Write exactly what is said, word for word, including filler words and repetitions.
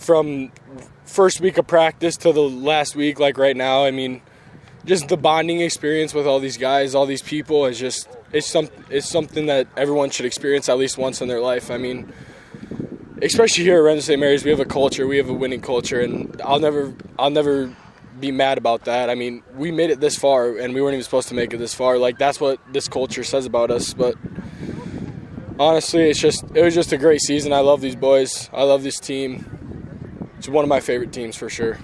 from first week of practice to the last week, like right now, I mean, just the bonding experience with all these guys, all these people is just it's some it's something that everyone should experience at least once in their life. I mean, especially here at Renton Saint Mary's, we have a culture, we have a winning culture, and I'll never I'll never be mad about that. I mean, we made it this far, and we weren't even supposed to make it this far. Like, that's what this culture says about us. But honestly, it's just it was just a great season. I love these boys. I love this team. It's one of my favorite teams for sure.